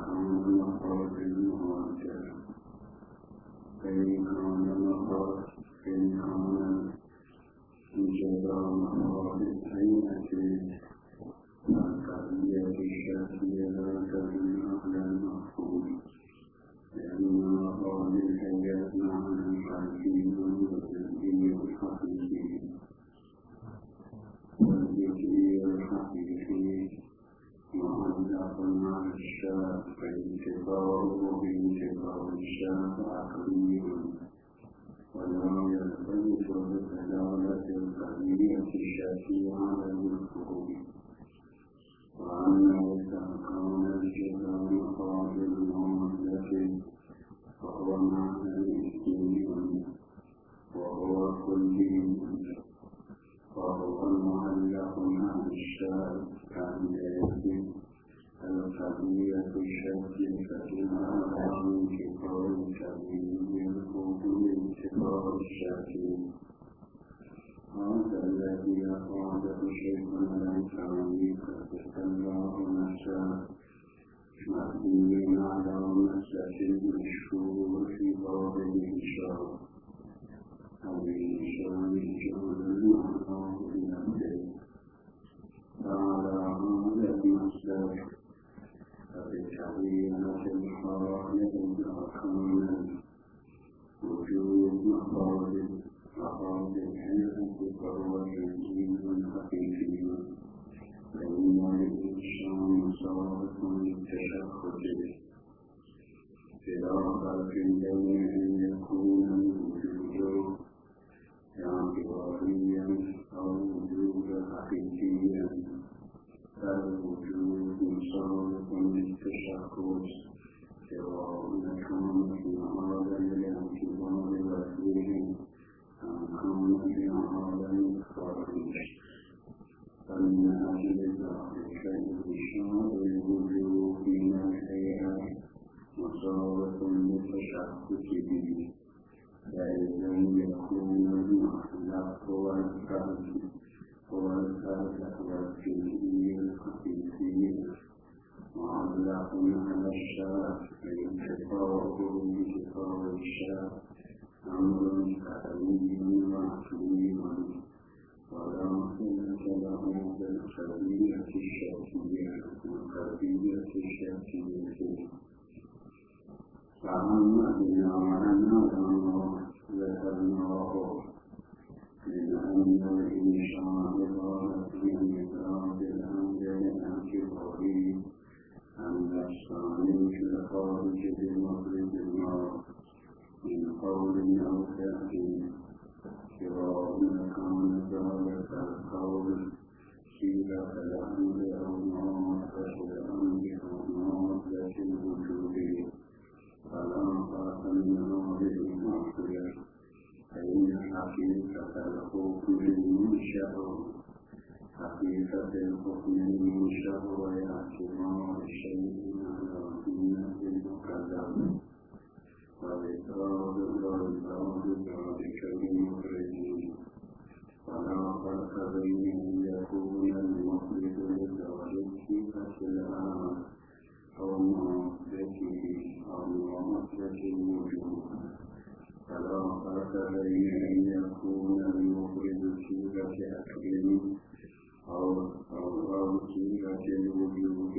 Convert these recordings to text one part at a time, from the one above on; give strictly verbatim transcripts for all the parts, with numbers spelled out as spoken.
كان مخرج المهاجر فإن كان مخرج فإن كان انجبار مخرج الهيئة القضية الشافية لا تزن أهل المفهوم لأن مخرج الهيئة معنى حقيقي والذكي الحقيقي والذكي الحقيقي معلق مع الشاء فانتظاره بانتظار الشاء عقلي ولا يرتبط بدلالة القضية الشافية على المفهوم وأنه إذا كان الجزاء مقابل المعاملة فهو معنى الاسم وهو كلي وهو المعلق مع الشاء كان يجب القضية الشافية كما من كبار الكبير الحكم انتظار الشافية هذا الذي أفاده شيخنا الأنصاري قدس الله نفسه مبني على مسلك المشهور في باب الإنشاء أو الإنشاء الجهل المعنى بنفسه فعلى هذا المسلك فبتبينة الخالق الأركان وجود مخارج مخارج الحياة فهو تنزيل حقيقي فإن الإنسان صادق للتشخص بلا فرق بين أن يكون الوجود اعتباريا أو وجود حقيقيا فالوجود صادق للتشخص سواء كان في عالم الاعتبار والوجود أم كان في عالم الخارج فمن أجل ذلك الإنشاء الوجود من الهيئة مصادق للتشخص به فإن لم يكون المخلق هو الفرد هو الفرد والجزئي الحقيقي معلق على الشاء فانتفاعه بانتفاع الشاء أمر كريم وعقلي ولا صلة له بالقضية الشافية والقضية الشافية فأما بنا وأنه ذكرناه من أن الإنشاء عبارة من إفراد الأمر الاعتباري أن الثاني في الخارج بمخرج النار من قول أو فعل سواء كان ذلك القول صيغة الأمر أو معاملة الأمر أو معاملة الوجود فلا فرق من هذه المعصية فإن حقيقة الحكم المنشأ حقيقة الحكم المنشأ واعتبار شيء على سنة المكلف والإفراد والإفراد ذلك المخرج فلا فرق بين أن يكون المخرج لذلك كالآن أو معاملته أو معاملة الوجود فلا فرق بين أن يكون المخرج صيغة أكل أو أو صيغة الوجود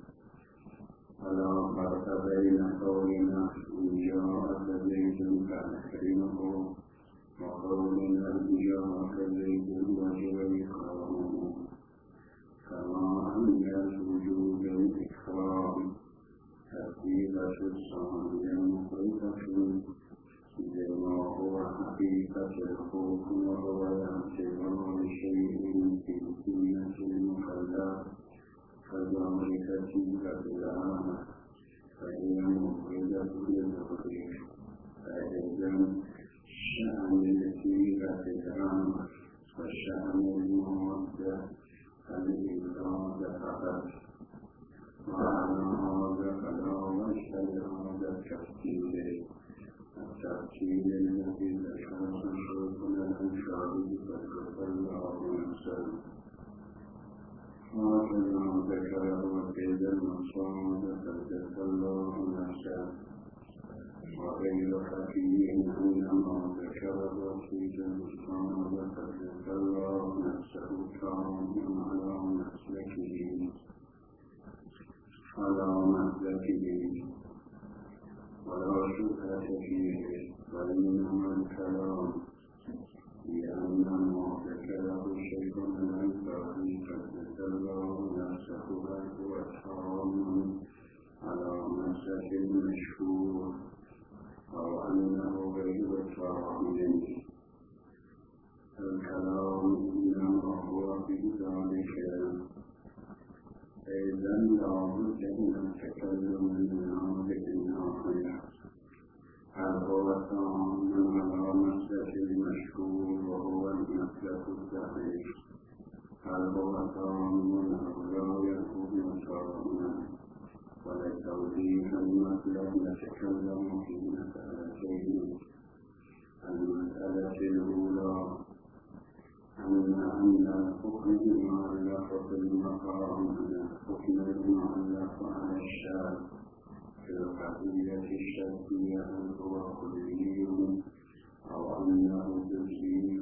فلا فرق بين قولنا إن جاءك زيد فأكرمه وقولنا إن جاءك زيد وجب إكرامه كما أن الوجود الإكرام حقيقة الصانع مخرجة بما هو حقيقة الحكم وهو اعتبار شيء في سنة المكلف كذلك صيغة العامة فهي مخرجة للتقدير فإذا شأن صيغة العامة وشأن المودة الإفراد فقط وعلى هذا فلا وجه لهذا التفصيل التفصيل الذي ذكره شيخنا الأنصاري قدس الله نفسه هكذا ذكره كيد المصاد قدس ففيه إنما ذكر في الإسلام وقد ذكر نفسه كرما على مسلكه على مسلكه ولا شبهة فيه وإنما الكلام لأن ما ذكره شيء من الباب قد ذكر نفسه هو حرام على مسلك المشهور أو أنه غير كامل. الكلام إنما هو في ذلك أيضا لا بد من التكلم من عمل آخر هل هو كامل على مسلك المشهور وهو المسلك الصحيح هل هو كامل أو لا يكون كاملا. ولتوضيح المسألة نتكلم في مسألتين. المسألة الأولى أن أن الحكم المعلق بالمقام من الحكم المعلق على الشارع في القضية الشرعية هل هو كلي أو أنه جزئي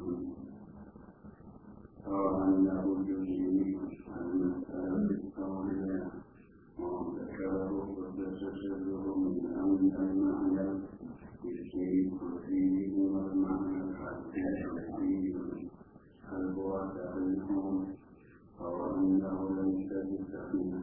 أو أنه جزئي. المسألة الثانية وذكره قدس سره من أن المعنى يشيك فيه والمعنى الحقيقي هل هو صحيح أو أنه ليس بصحيح.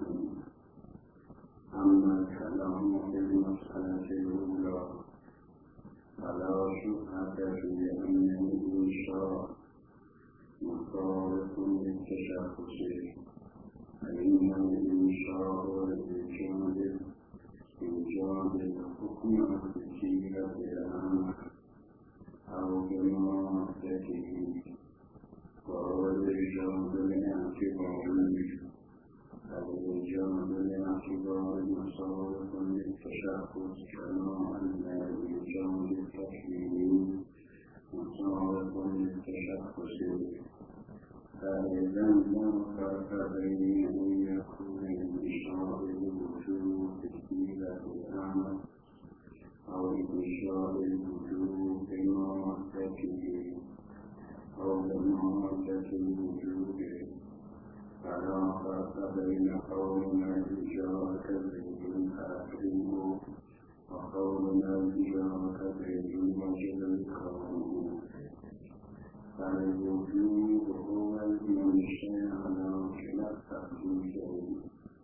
أما الكلام في المسألة الأولى فلا شبهة في أن الإنشاء مطابق للتشخص فإن الإنشاء والإيجاد إيجاد الحكم بصيغة الأمر أو بمعرفته وهو الإيجاد الاعتباري. الإيجاد الاعتباري مصادق للتشخص كما أن الإيجاد التكويني مصادق للتشخص. فإذا لا فرق بين أن يكون الإنشاء الوجود بصيغة الأمر أو إنشاء الوجود بمعرفته أو بمعرفة الوجود. فلا فرق بين قولنا الإجارة بين آخره وقولنا الإجارة بين وجد الكون. فالوجود هو المنشأ على كلا التقديرين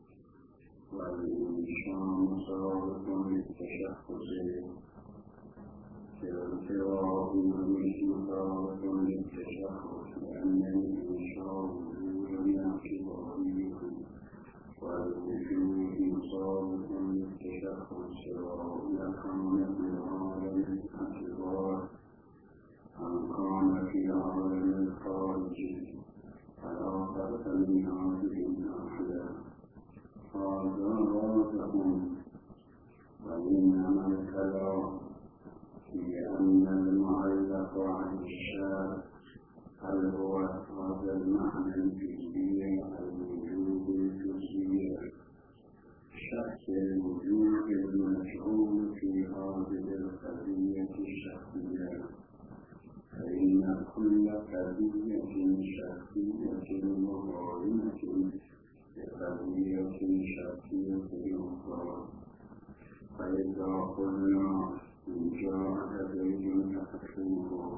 والإنشاء مصادق للتشخص كالانفراد مصادق للتشخص لأن الإنشاء وجودا اعتباري والوجود مصادق للتشخص سواء كان في عالم الاعتبار أم كان في عالم الخارج فلا فرق من هذه الناحية. هذا واضح. وإنما الكلام في أن المعلق عن الشارع هل هو هذا المعنى الجزئي الوجود الجزئي شخص الوجود المشهور في هذه القضية الشخصية. فإن كل قضية شخصية مقارنة بقضية شخصية أخرى. فإذا قلنا إن جاء زيد فأكرمه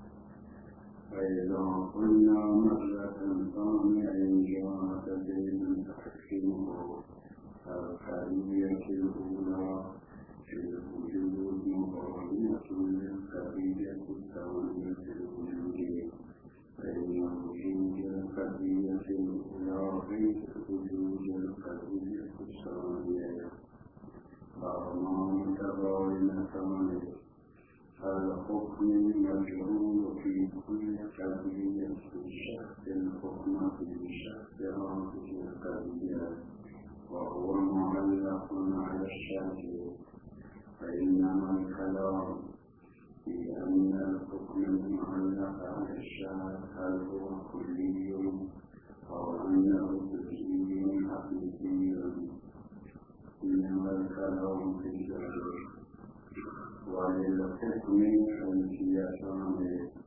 فإذا قلنا مرة ثانية إن جاء زيد فأكرمه القضية الأولى في الوجود مقارنة للقضية الثانية في الوجود. فإن وجود القضية الأولى غير وجود القضية الثانية. فهما متباينتان. الحكم مجهول في كل قضية شخص الحكم في شخص هذه القضية وهو معلق على الشرع. فإنما الكلام في أن الحكم المعلق على الشرع هل هو كلي أو أنه جزئي حقيقي. إنما الكلام في ذلك. وللحكم خلفيتان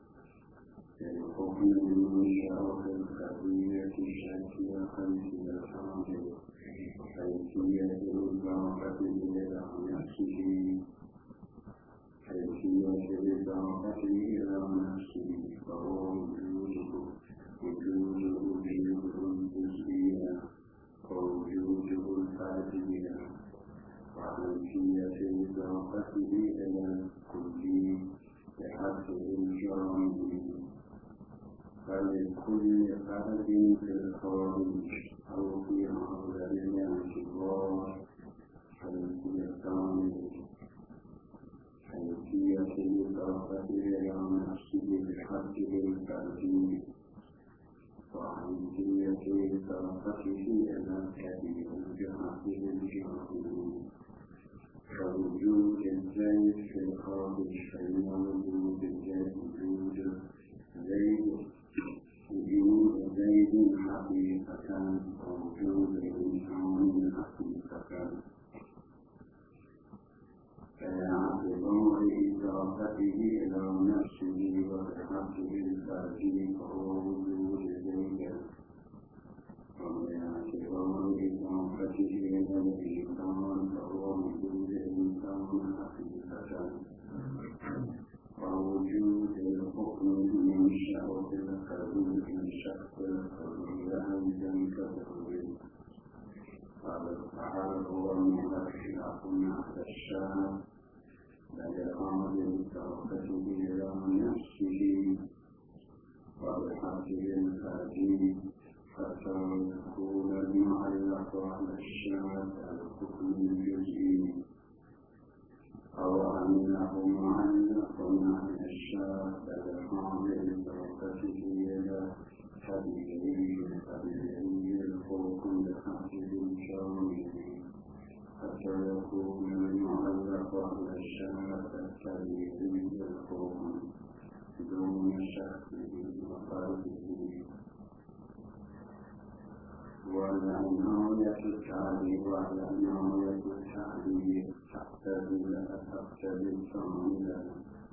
للحكم المنشأ في القضية الشرعية خلفيتان كيفية الإضافة إلى نفسه كيفية الإضافة إلى نفسه فهو وجوده وجوده وجود جزئية ووجوده الفردية وكيفية إضافته إلى الكلي بحسب الجرائم فلكل فرد في الخارج أو في أغلب الاعتبار كيفيتان كيفية الإضافة إلى نفسه بحسب الفردي وكيفية إضافته إلى الكبير بحسب الجرائم كوجود الزيت في الخارج فإن وجود الزيت وجود زيت وجود زيد حقيقة ووجود الإنسان حقيقة فاعتبار إضافته إلى نفسه وبحسب الفردي فهو وجود زيد وباعتبار إضافته إلى الإنسان فهو وجود الإنسان حقيقة ووجود الحكم المنشأ في القضية الشخص القضية أيضا كالقضية فهل هو مرشح على الشاب بإقامة الإضافة إلى نفسه وبحسب الفردي حتى يكون المعلق على الشاب الحكم الجزئي أو أنه معلق على الشاب بإقامة الإضافة إلى طبيعي طبيعي الحكم بحسب الجرائم حتى يكون المعلق على الشاب الطبيعي الحكم دون شخصه وفرده والعناية التعليم والعناية التعليم تقتضي الكاملة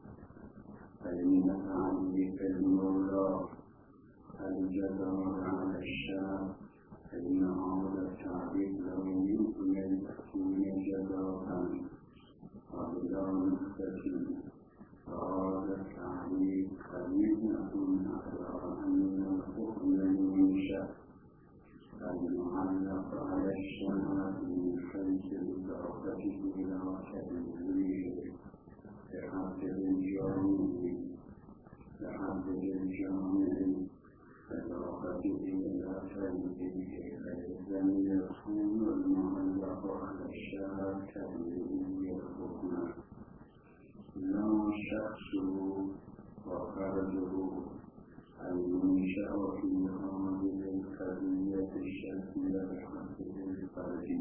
فإن تعليق المولى الجبر على الشاب فإن هذا التعليق لو يمكن أن يكون جبرا وبلا نقطة فهذا التعليق قريب على أن الحكم المنشأ المعلق على الشمال من حيث الإضافة إلى تدبيره بحسب الجامع بحسب الجامع الإضافة إلى تدبيره فإذا يكون المعلق على الشمال تدبير الحكم لا شخصه وفرده المنشأ في هذه القضية الشرعية بحسب الفردي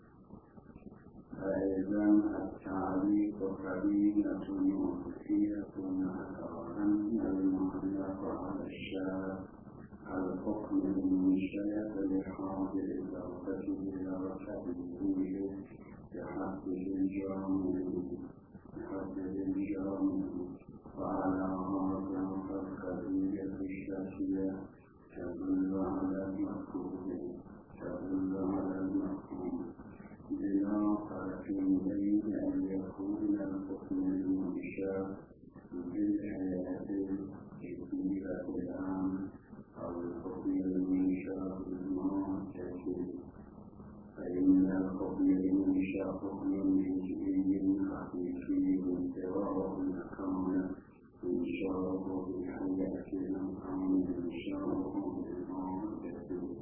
فإذا التعليق قرينة وكفية على أن المعلق على الشاب الحكم المنشأ بهذه الإضافة إلى تدبيره بحسب الجامع بحسب الجامع وعلى هذا فالقضية الشرعية تدل على المفهوم تدل على المفهوم بلا فرق بين أن يكون الحكم المنشأ بالحياة الكبيرة الآن أو الحكم المنشأ بالمعتقد فإن الحكم المنشأ حكم جزئي حقيقي سواء كان إنشاؤه بالحياة أم كان إنشاؤه بالمعتقد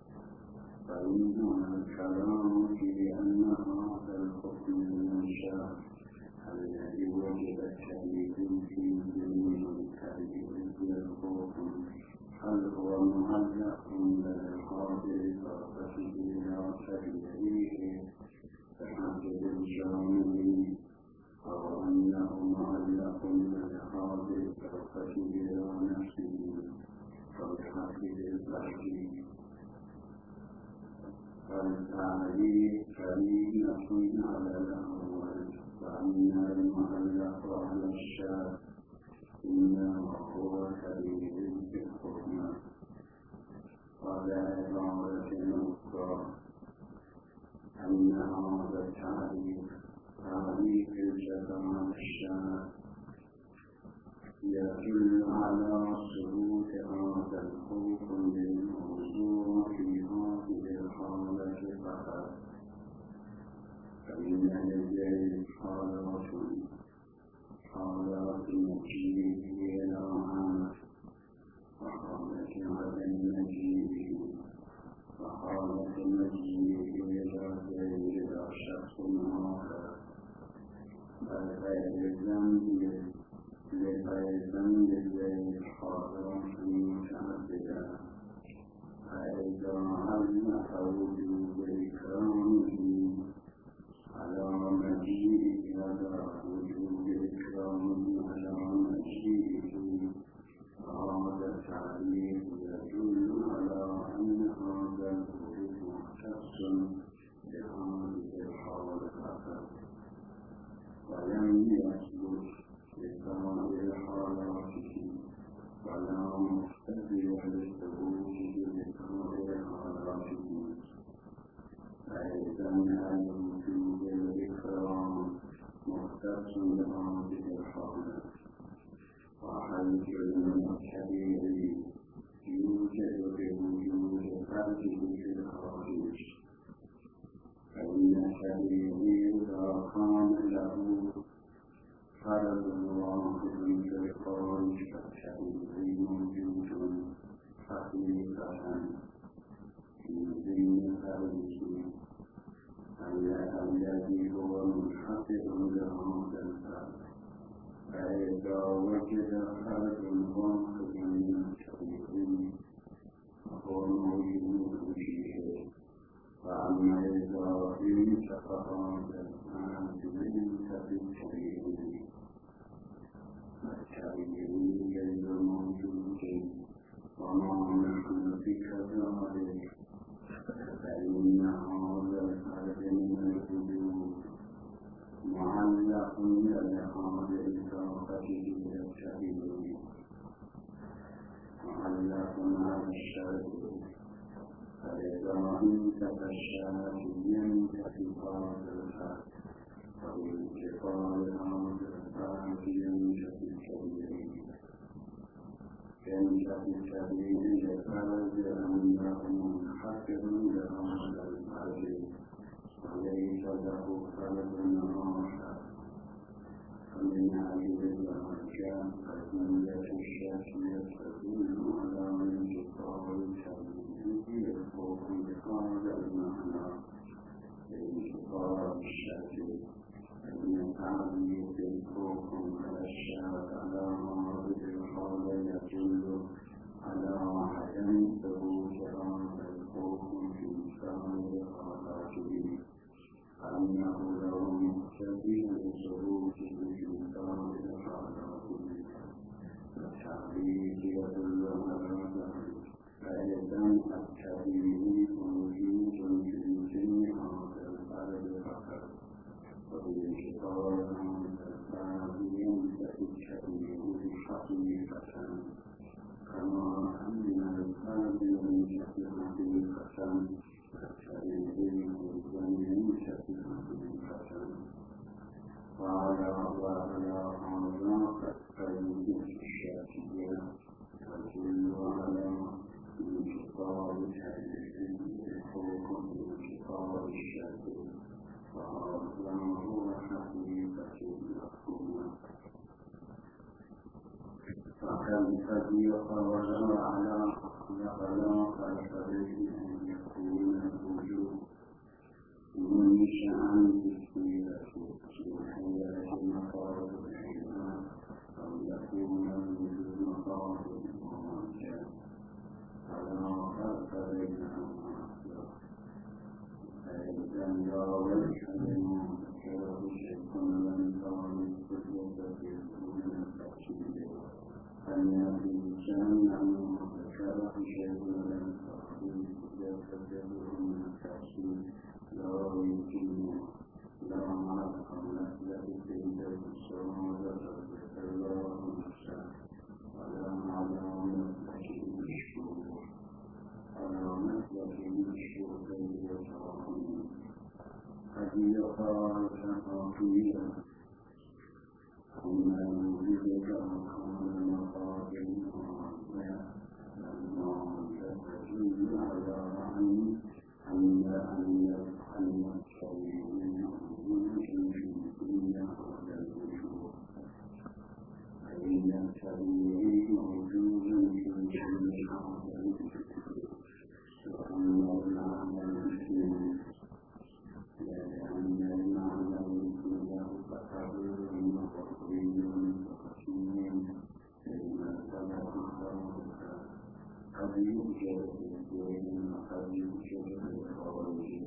فإن الكلام في أن هذا الحكم المنشأ الذي وجب التأليف في جميع التأليف الحكم هل هو معلق بالإضافة إلى تدبيره بحسب الجامع أو أنه معلق بالإضافة إلى نفسه وبحسب الفردي فالتعليق قرينة على الأول أن المؤلف على الشاب إنما هو كبير في الحكمة ولا عبارة أخرى أن هذا التعريف تعريف الجمال الشاب يدل على ثبوت هذا الحكم للموضوع في هذه الحالة فقط، فإن لديه حالات حالات مجيء إلى عام وحالة عدم مجيء وحالة مجيء إلى غير شخص آخر، بل غير ذنب لغير لديه حالات متعددة، فإذا علق وجوب إكرامه على مجيئه على وجوب إكرامه على مجيئه، فهذا التعريف يدل على أن هذا الوجود مختص بهذه الحالة فقط، ولم يثبت لسائر حالاته ولا مقتضي لثبوته لسائر حالاته. فإذا الوجود الإكرام مختص بهذه الحالة، وحيث الكبير يوجد بوجود فرده في الخارج، فإن الكبير إذا كان له فرد واحد في الخارج فالكبير موجود حقيقة في ذهن فرده الذي هو منحصر بهذا الفرد، فإذا وجد فرد واحد من الكبير فهو موجود فيه، فأما إذا انتفع هذا الفرد ليس بالكبير فالكبير غير موجود، وما نحن بكذلك، فإن هذا الفرد من الوجود معلق بهذه الطاقة إلى الكبير، معلق على الشرط، فإذا انتفى الشرط ينتفي هذا الفرد، وبانتفاء هذا الفرد ينتفي الكبير، ينتفي الكبير لفرد أنه منحصر بهذا الفرد وليس له فرد آخر، فمن هذه الأركان قضية الشافعية تدل على انتفاء الكبير الخوف بهذا المعنى، انتفاء الشافعي، فإن تعريف الخوف على الشافعي على هذه الحالة يدل على عدم ثبوت هذا الخوف في سائر حالاته، أنه لو مقتضي لثبوته في سائر حالاته، فالتعريف يدل على ذلك. فإذا الكبير موجود في جميع هذا الفرد فقط، وبانتفاء هذا الفرد ينتفي الكبير حقيقة، كما أن الفرد ينتفي حقيقة فالكبير ينتفي حقيقة. وعلى وعلى هذا فالقضية الشافعية تدل على انتفاء الكبير الحكم بانتفاء الشافعي، وهذا هو حقيقة الحكم. فالذي قال على الخلاق الفريق أن يكون الوجود منشأ بسيرة بحياة مقاصد الحيوان، أو يكون الوجود مقاصد المعجزة، فلا فرق بينهما أصلا. فإذا لا وجه لما ذكره شيء لم يكن كتب في من التفصيل، فالذي جمع ما ذكره شيء لم يكن كتب من التفصيل لا يمكن وقال تقاتيلا ثم يوجدك أركان مقابل معظمة لما تتجل على عين أن أن أن الصليبين موجود في الدنيا قبل الوجود فإن الصليبين موجود في كل حاضر وأما المعنى المسلم لأن المعنى المسلم له تقرير وتقرير وتقسيم لما سبق قولها قد يوجد في الدين وقد يوجد في الخارج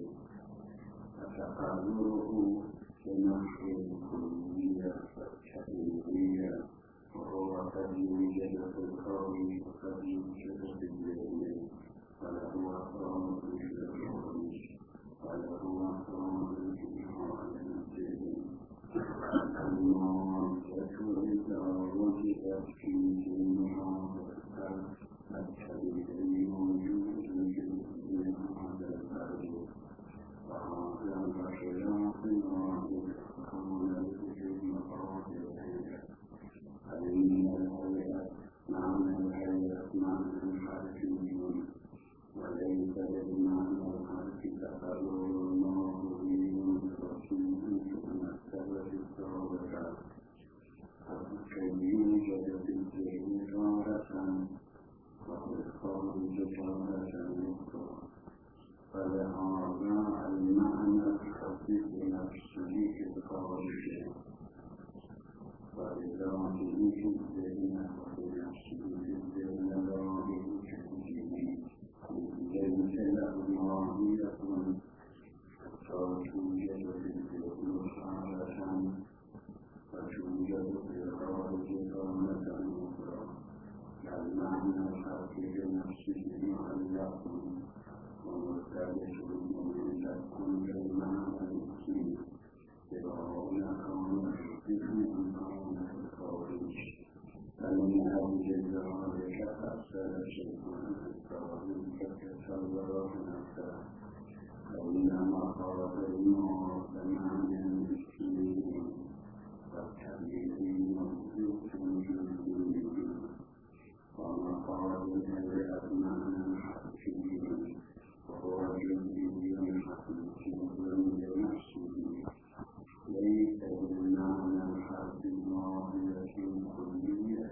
فتقرره بنحو الكلية والتحليلية وهو قد يوجد في الخارج وقد يوجد في الدين وله أقرار في الخارج وله أقرار في الخارج المعرفة إذا وجدت في دينها التحليلي موجود في الدين هذا الخارج وهذا الخلاف واحد حول الوجود مقاصد فإن الحياة معنى الحياة معنى الحاكمين وليس بالمعنى الحرف تقرر الماضي رسول المكتبة الصالحة فكي يوجد في الذهن تارة وفي الخارج تارة أخرى فلهذا المعنى الخفيف نفسه في الخارج ولذاته في الذهن وفي نفسه في الذهن لا بوجوده ليس له ماهية فتوجد في الذهن حالة وتوجد في الخارج حالة أخرى المعنى الخفيف نفسه معلق ومختلف من كل المعنى المسلم سواء كان الذهن أو الخارج فمن أجل ذلك أرسل شيطان الخارج فتصور نفسه فإنما خرج النار بمعنى المسلمين والتبليغ موجود في الدين ومخرج الهيئة معنى الحقيقي وهو جزئي حقيقي لنفسه ليس بالمعنى الحرفي ماهية كلية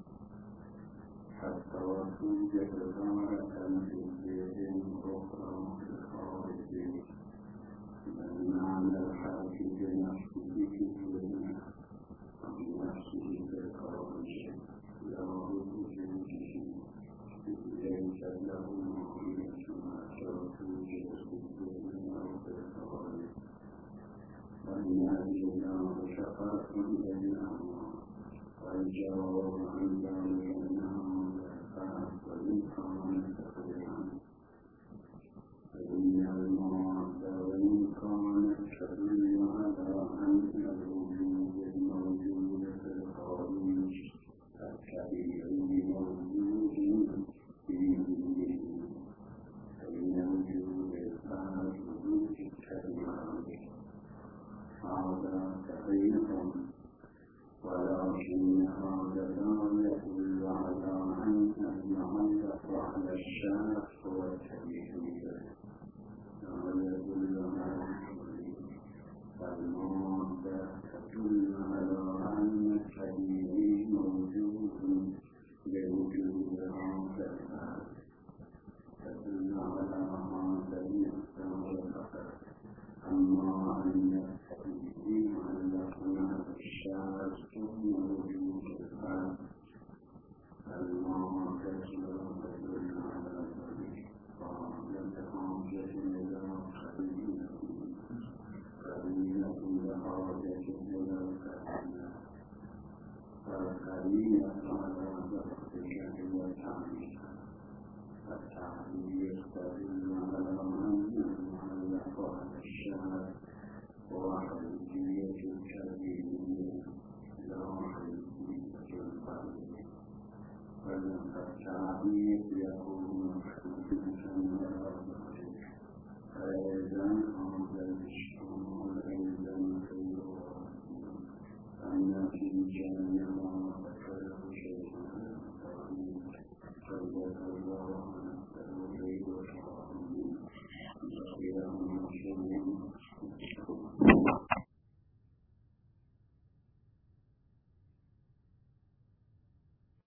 حتى توجد تارة في الذهن أخرى في الخارج المعنى الحرفي بنفسه في الذهن وبنفسه في الخارج لا بوجوده ليس له ماهية توجد في الذهن أو في الخارج وإن أجل شقاق بينهما والجواب عن ذلك أنه لا وإن تقريبا فإن المعاد وإن كانت تدل على أن الوجود الموجود في الخارج الطبيعي موجود في ذهنه فإن وجود الآن وجود الطبيعي هذا تحقيق ولكن هذا لا يدل على أن المعلق على الشرف هو التبعيض لا يدل على المادة تدل على أن التبعيض موجود لوجود هذا الآن تدل على هذا المقدار فقط أما أن التبعيض علقنا بالشرف موجود الآن المادة تدل على ذلك فلم تحاجة إلى قرينة قرينة بحاجة إلى قرينة فالقرينة على ذلك هي التعليق التعليق تدل على أن المعلق على الشرف وحيثية التبعيض لا حيثية القرينة فالتعليق يكون خفيفا على ذلك أيضا هذا الشمول